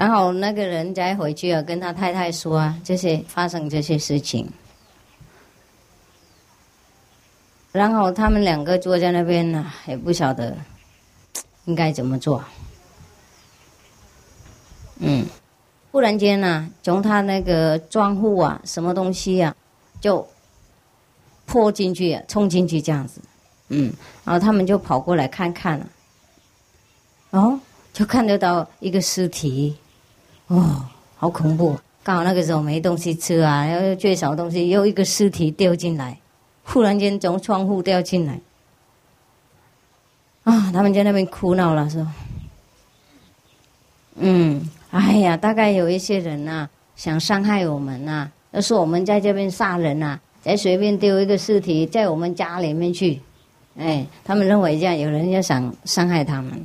然后那个人再回去跟他太太说这些发生这些事情，然后他们两个坐在那边也不晓得应该怎么做。忽然间从他那个窗户什么东西就泼进去冲进去这样子。然后他们就跑过来看看就看得到一个尸体。好恐怖！刚好那个时候没东西吃又缺少东西，又一个尸体掉进来，忽然间从窗户掉进来。他们在那边哭闹了，说哎呀，大概有一些人想伤害我们要说我们在这边杀人再随便丢一个尸体在我们家里面去。他们认为这样有人要想伤害他们。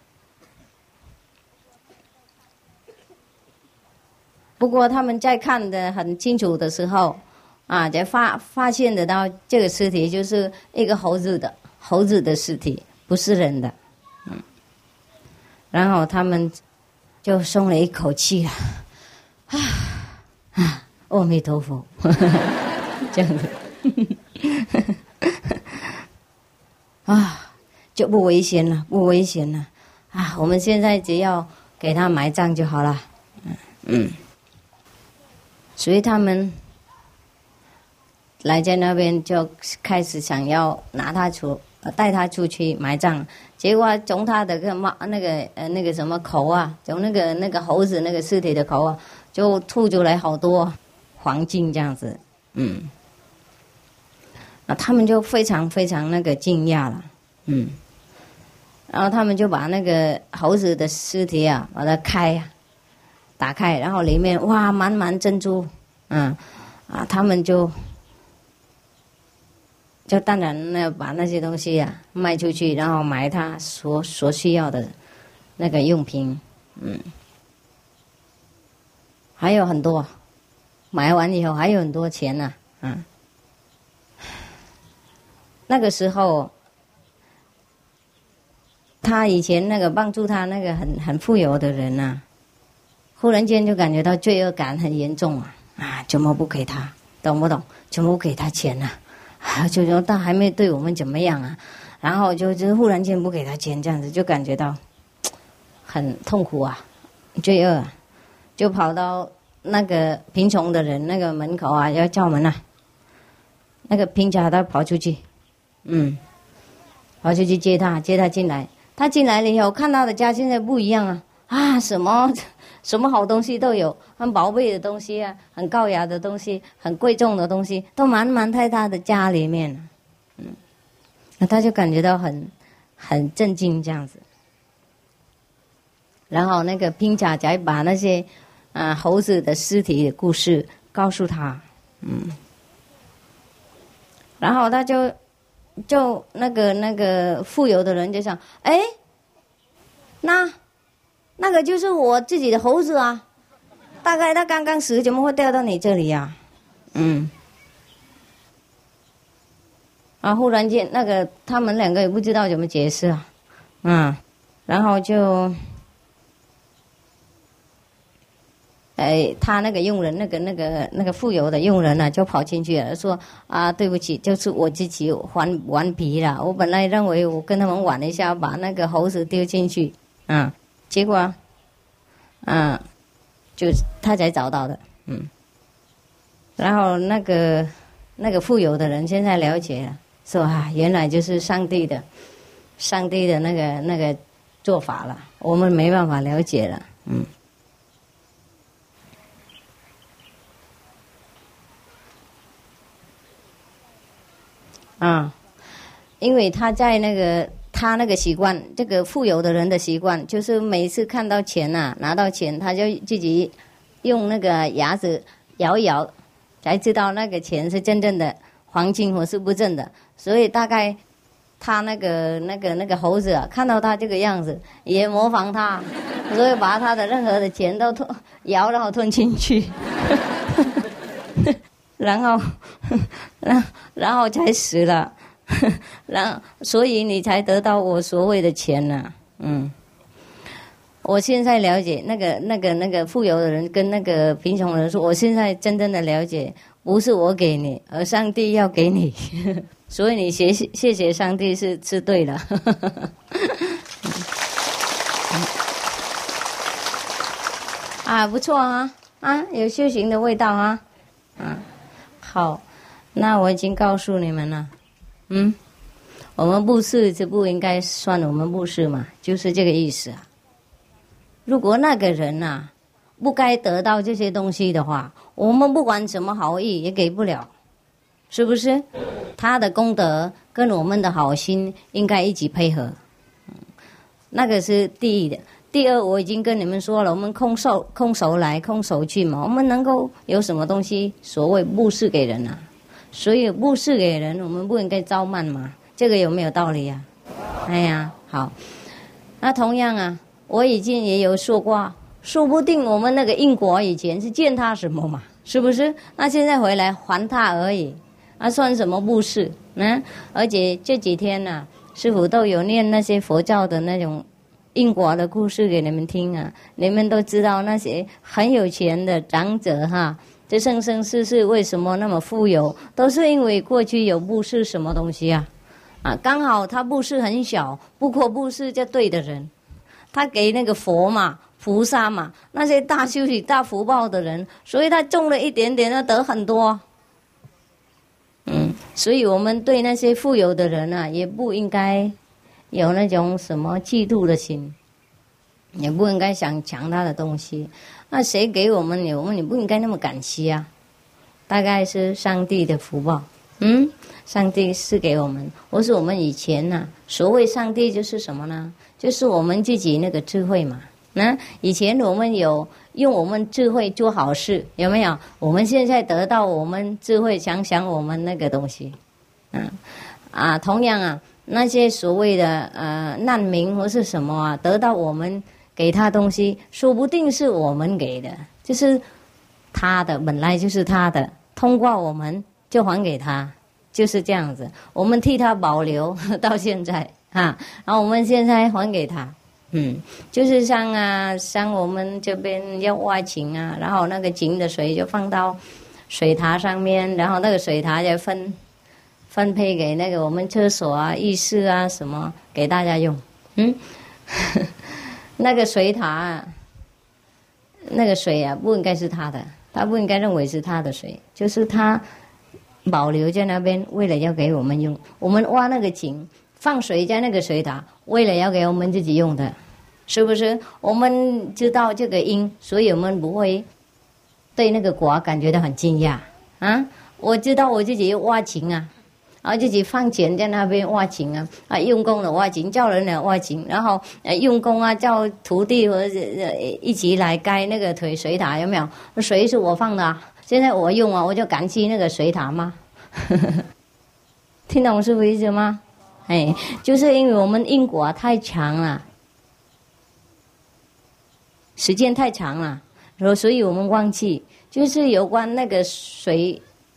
不过他们在看得很清楚的时候才发现得到这个尸体就是一个猴子的尸体，不是人的。然后他们就松了一口气阿弥陀佛这样子就不危险了，不危险了我们现在只要给他埋葬就好了。所以他们来在那边就开始想要带他出去埋葬，结果从他的那个什么口从那个猴子那个尸体的口就吐出来好多黄金这样子。他们就非常非常那个惊讶了。然后他们就把那个猴子的尸体把它打开，然后里面满满珍珠。他们就当然把那些东西卖出去，然后买他所需要的那个用品。还有很多，买完以后还有很多钱那个时候他以前那个帮助他那个很富有的人忽然间就感觉到罪恶感很严重怎么不给他，懂不懂？怎么不给他钱就说他还没对我们怎么样然后就忽然间不给他钱，这样子就感觉到很痛苦罪恶就跑到那个贫穷的人那个门口要叫门那个贫家他跑出去，跑出去接他进来。他进来了以后看到的家现在不一样什么好东西都有，很宝贝的东西很高雅的东西，很贵重的东西都满在他的家里面。那他就感觉到很震惊这样子。然后那个贫家才把那些猴子的尸体的故事告诉他。然后他就那个富有的人就想，那个就是我自己的猴子大概他刚刚死，怎么会掉到你这里忽然间那个他们两个也不知道怎么解释然后就他那个佣人那个富有的佣人就跑进去了，说对不起，就是我自己顽皮了，我本来认为我跟他们玩一下，把那个猴子丢进去结果就他才找到的。然后那个富有的人现在了解了，说原来就是上帝的那个做法了，我们没办法了解了。因为他在他那个习惯，这个富有的人的习惯，就是每次看到钱拿到钱，他就自己用那个牙齿摇一摇，才知道那个钱是真正的黄金或是不正的。所以大概他那个猴子看到他这个样子，也模仿他，所以把他的任何的钱都摇然后吞进去，然后才死了。所以你才得到我所谓的钱我现在了解那个富有的人跟那个贫穷的人说，我现在真正的了解，不是我给你，而上帝要给你，所以你谢谢上帝是对的。啊，不错啊，啊，有修行的味道啊，啊，好，那我已经告诉你们了，我们布施就不应该算我们布施嘛，就是这个意思啊。如果那个人啊不该得到这些东西的话，我们不管什么好意也给不了，是不是？他的功德跟我们的好心应该一起配合，那个是第一的。第二，我已经跟你们说了，我们空手来空手去嘛，我们能够有什么东西所谓布施给人啊？所以布施给人，我们不应该傲慢嘛，这个有没有道理啊？哎呀，好，那同样啊，我已经也有说过，说不定我们那个因果以前是见他什么嘛，是不是？那现在回来还他而已，那算什么布施？而且这几天呢，师父都有念那些佛教的那种因果的故事给你们听啊，你们都知道那些很有钱的长者哈，这生生世世为什么那么富有，都是因为过去有布施什么东西啊？刚好他布施很小，不过布施就对的人，他给那个佛嘛、菩萨嘛，那些大修行、大福报的人，所以他种了一点点，他得很多。所以我们对那些富有的人啊，也不应该有那种什么嫉妒的心，也不应该想抢他的东西。那谁给我们，我们也不应该那么感激啊。大概是上帝的福报，上帝是给我们，或是我们以前呢，所谓上帝就是什么呢？就是我们自己那个智慧嘛。以前我们有用我们智慧做好事，有没有？我们现在得到我们智慧，想想我们那个东西，同样啊。那些所谓的难民或是什么啊，得到我们给他东西，说不定是我们给的，就是他的，本来就是他的，通过我们就还给他，就是这样子。我们替他保留到现在然后我们现在还给他，就是像我们这边要挖井啊，然后那个井的水就放到水塔上面，然后那个水塔就分配给那个我们厕所啊、浴室啊什么给大家用，那个水塔，那个水啊不应该是他的，他不应该认为是他的水，就是他保留在那边，为了要给我们用。我们挖那个井，放水在那个水塔，为了要给我们自己用的，是不是？我们知道这个因，所以我们不会对那个果感觉到很惊讶我知道我自己挖井啊。然后自己放钱在那边挖井用功的挖井，叫人来挖井，然后用功啊，叫徒弟或者一起来盖那个水塔，有没有？水是我放的现在我用我就感激那个水塔吗？听懂师父意思吗？就是因为我们因果太强了，时间太长了，所以我们忘记，就是有关那个水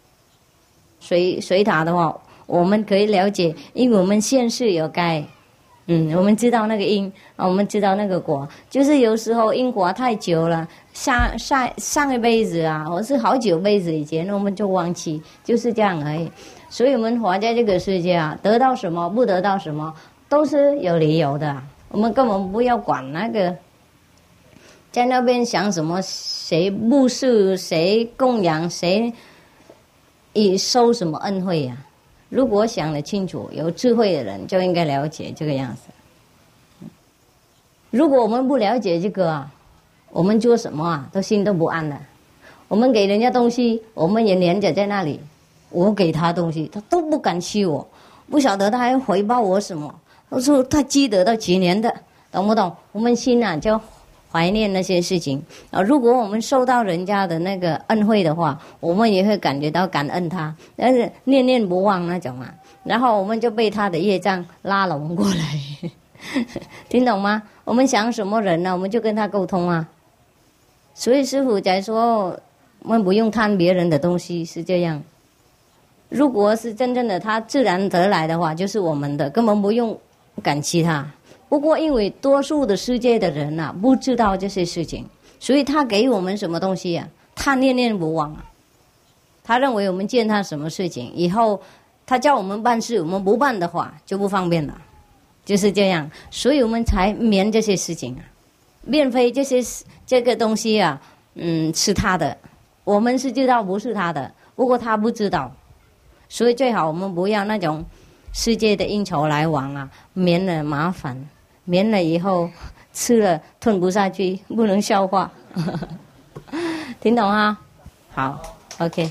塔的话。我们可以了解，因为我们现世有盖，我们知道那个因，我们知道那个果，就是有时候因果太久了，上一辈子或是好几辈子以前，我们就忘记，就是这样而已。所以我们活在这个世界得到什么，不得到什么，都是有理由的。我们根本不要管那个，在那边想什么，谁布施，谁供养，谁收什么恩惠如果想得清楚，有智慧的人就应该了解这个样子。如果我们不了解这个我们做什么都心都不安的。我们给人家东西，我们也黏着在那里，我给他东西，他都不感激我，不晓得他还回报我什么。他说他积德到几年的，懂不懂？我们心就怀念那些事情如果我们受到人家的那个恩惠的话，我们也会感觉到感恩他，但是念念不忘那种然后我们就被他的业障拉拢过来听懂吗？我们想什么人我们就跟他沟通所以师父才说我们不用贪别人的东西，是这样。如果是真正的他自然得来的话，就是我们的，根本不用感激他， 不过因为多数的世界的人啊不知道这些事情，所以他给我们什么东西啊，他念念不忘啊。他认为我们见他什么事情，以后他叫我们办事，我们不办的话就不方便了，就是这样。所以我们才免这些事情啊，免非这个东西啊，是他的，我们是知道不是他的，不过他不知道，所以最好我们不要那种世界的应酬来往啊，免了麻烦，免了以后吃了吞不下去，不能消化。听懂啊？好 ，OK。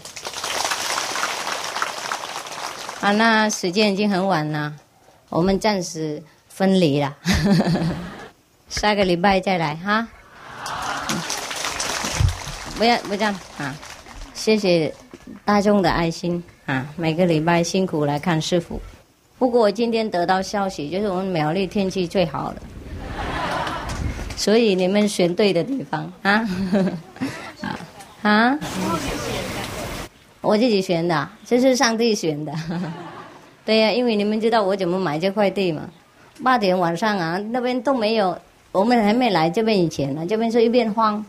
啊，那时间已经很晚了，我们暂时分离了，下个礼拜再来哈。不要这样啊！谢谢大众的爱心啊！每个礼拜辛苦来看师父。不过我今天得到消息，就是我们苗栗天气最好了，所以你们选对的地方啊！啊！我自己选的，这是上帝选的。对呀，因为你们知道我怎么买这块地嘛？8点晚上啊，那边都没有，我们还没来这边以前呢，这边是一片荒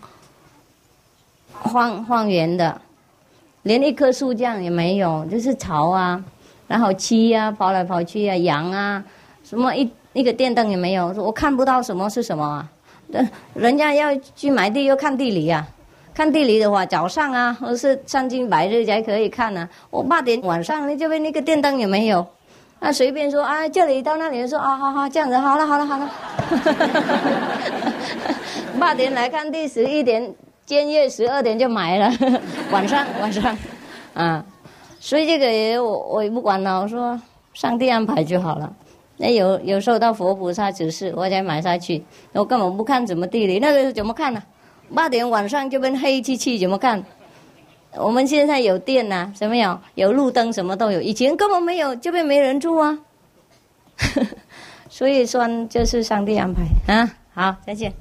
原的，连一棵树这样也没有，就是草啊，然后鸡啊跑来跑去啊，羊啊，什么一个电灯也没有，我看不到什么是什么啊。人家要去买地要看地理啊。看地理的话，早上啊，或是3更白日才可以看啊。我8点晚上，你这边那个电灯也没有，那随便说啊，这里到那里说啊，好，这样子，好了。8点来看地，11点监业，12点就买了，晚上，啊，所以这个我也不管了，我说上帝安排就好了。那有受到佛菩萨指示，我才买下去，我根本不看什么地理，那个怎么看呢？8点晚上这边黑漆漆，怎么看？我们现在有电啊，什么有路灯，什么都有。以前根本没有，这边没人住啊。所以说这是上帝安排啊。好，再见。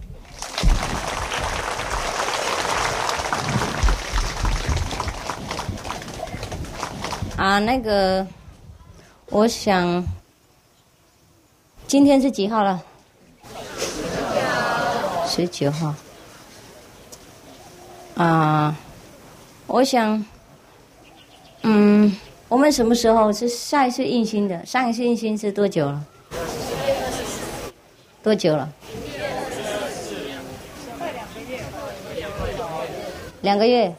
啊，那个，我想，今天是几号了？19号。啊，我想，我们什么时候是下一次印心的？上一次印心是多久了？多久了？2个月。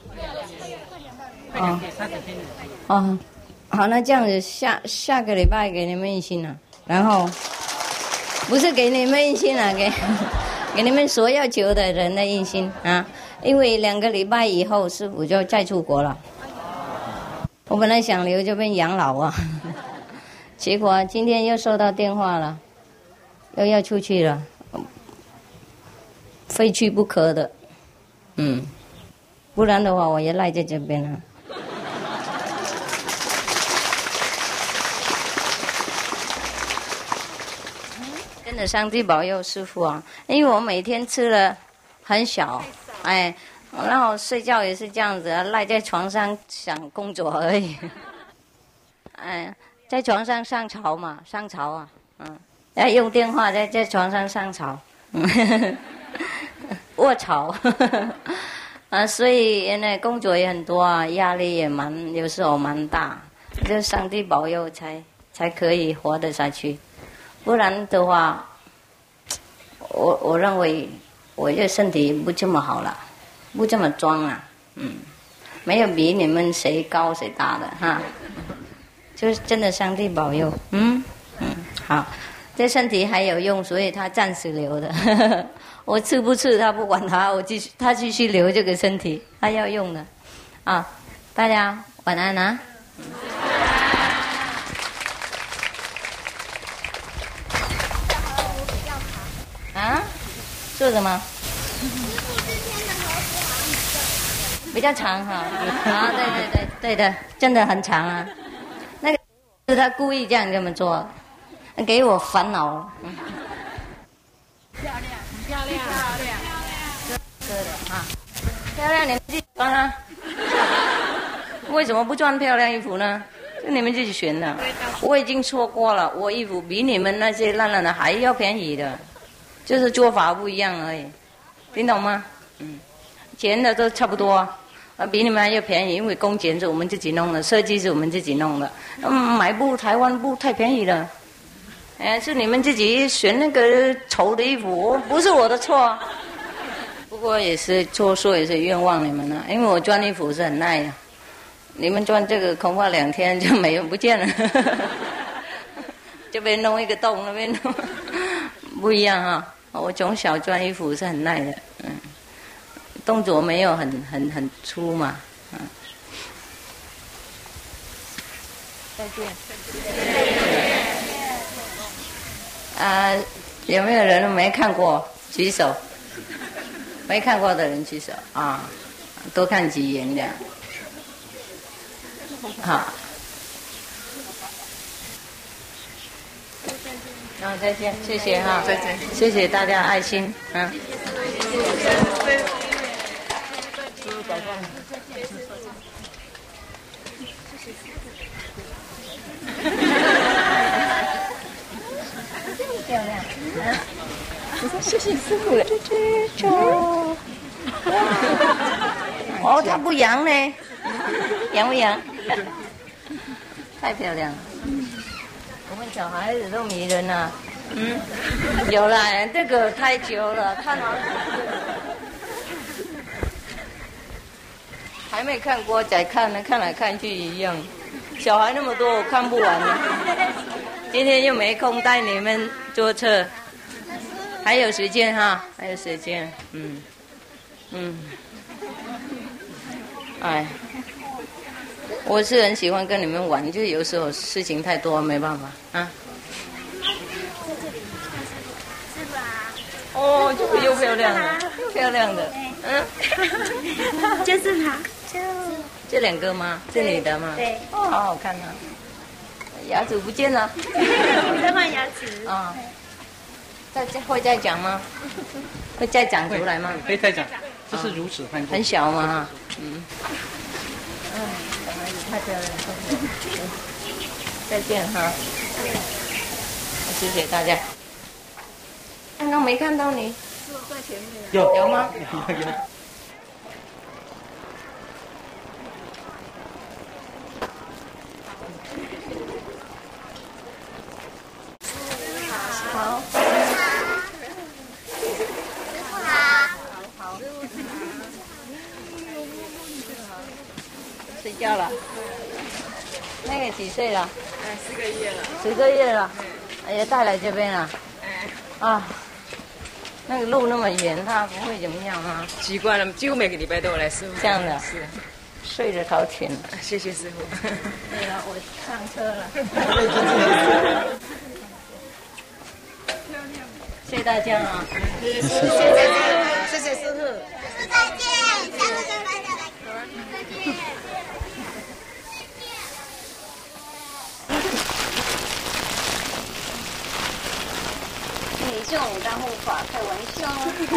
哦，好，那这样子下个礼拜给你们印心了，然后不是给你们印心了，给你们所要求的人的印心啊。因为2个礼拜以后师父就再出国了，我本来想留这边养老啊，结果今天又收到电话了，又要出去了，非去不可的，不然的话我也赖在这边了。跟着上帝保佑师父啊，因为我每天吃了很小。然后睡觉也是这样子啊，赖在床上想工作而已。在床上上床啊，要用电话在床上上床，卧槽，所以那工作也很多啊，压力也有时候蛮大，就上帝保佑才可以活得下去，不然的话，我认为。我这身体不这么好了，不这么壮了，没有比你们谁高谁大的哈，就是真的上帝保佑，好，这身体还有用，所以他暂时留的，我吃不吃他不管他，他继续留这个身体，他要用的，啊，大家晚安啊。啊？做什么？比较长哈，啊，对的，真的很长啊。那个是他故意这样这么做，给我烦恼。 漂亮，很漂亮， 对的啊，漂亮，你们自己穿啊。为什么不穿漂亮衣服呢？ 你们自己选的。我已经说过了，我衣服比你们那些烂烂的还要便宜的，就是做法不一样而已，听懂吗？钱的都差不多，比你们还要便宜，因为工钱是我们自己弄的，设计是我们自己弄的。买布台湾布太便宜了，是你们自己选那个丑的衣服，不是我的错。不过也是说也是冤枉你们了，因为我穿衣服是很耐的，你们穿这个恐怕2天就没有不见了，这边弄一个洞，那边弄不一样啊。我从小穿衣服是很耐的，动作没有很粗嘛，再见。有没有人没看过？举手。没看过的人举手啊，多看几眼的。好，再见，谢谢哈，再见，谢谢大家爱心，漂亮，我说谢谢师傅了，哦，他不扬呢，扬不扬？太漂亮了，我们小孩子都迷人了，有了，这个太久了，看好还没看过，再看呢，看来看去一样，小孩那么多，我看不完了。今天又没空带你们坐车，还有时间哈，还有时间，哎，我是很喜欢跟你们玩，就有时候事情太多，没办法啊。哦，这个又漂亮了，又漂亮的， 就是他， 这2个吗？是你的吗？ 对， 哦，好好看啊。牙齿不见了， 在换牙齿啊。会再讲吗？会再长出来吗？ 可以再讲，这是如此换过。 很小嘛，小孩子太漂亮了。再见哈，谢谢大家。刚刚没看到你， 在前面。 有吗？ 有。 好。睡觉了。那个几岁了 ？10个月了。 10个月了，也带来这边了。那个路那么远，他不会怎么样吗？ 习惯了，几乎每个礼拜都有来师傅。 这样的。 是。 睡得好甜。 谢谢师傅。 对了，我上车了。谢谢大家啊！ 谢谢师傅。 再见，下次再来。再见。 你这种当护法开玩笑。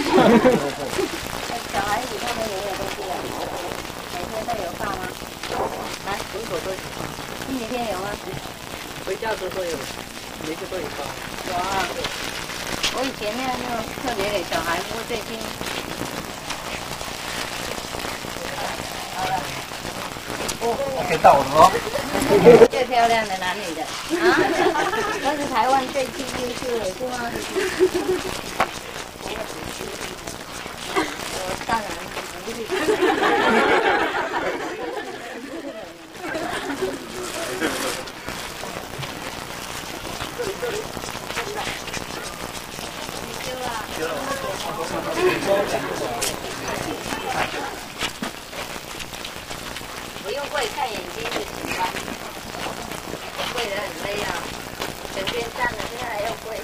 小孩子他们也有东西啊，每天都有放吗？ 门口都有。 每天有吗？ 回家的时候都有，每个都有放。 有啊。我以前那种特别给小孩，不过最近。好了。 可以到了哦。 最漂亮的男女的那是台湾最近就是是吗？我当然不是。不用跪，看眼睛就行了。跪得很累啊，整天站着，现在还要跪。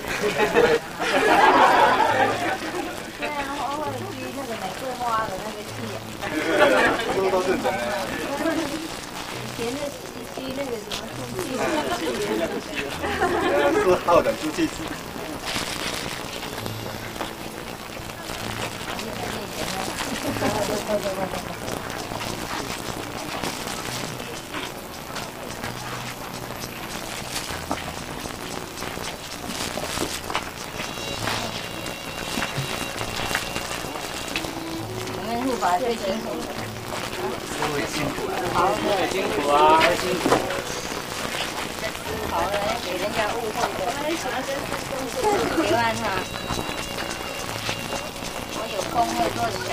对啊，偶尔吸那个玫瑰花的那个气。 都是真的。 以前的吸那个什么空气。 4号的出气机。 法最辛苦。 好，辛苦啊，辛苦。 好了，给人家误会的。别问他，我有空会做小。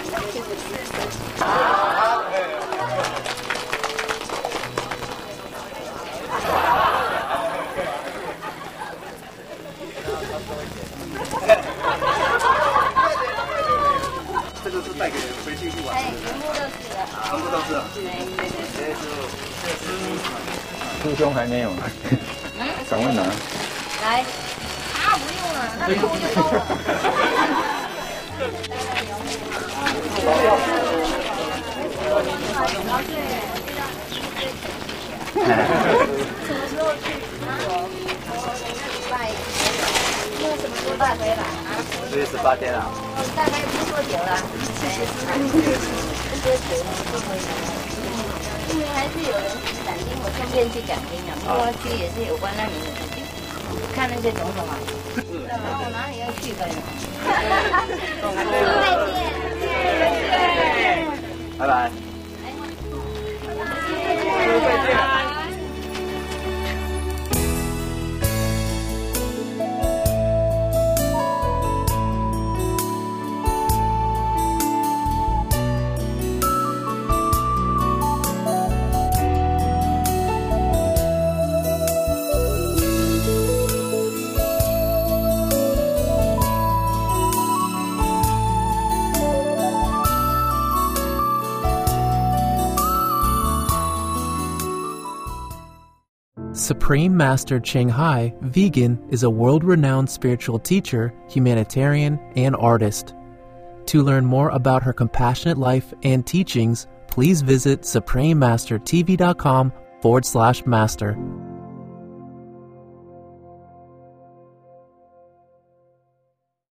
这个是带给回去玩。 哎，全部都是的。 全部都是。 师兄还没有呢，赶快拿。 来，不用了，那哭就够了。什么时候去？因为什么时候带回来 4月18天啊。 大概不多久了。因为还是有人去讲经，我顺便去讲经啊。不过去也是有关那里的事情。看那些种种啊。我哪里要去的？再见。 拜拜。再见。 Supreme Master Ching Hai, vegan, is a world-renowned spiritual teacher, humanitarian, and artist. To learn more about her compassionate life and teachings, please visit suprememastertv.com/master.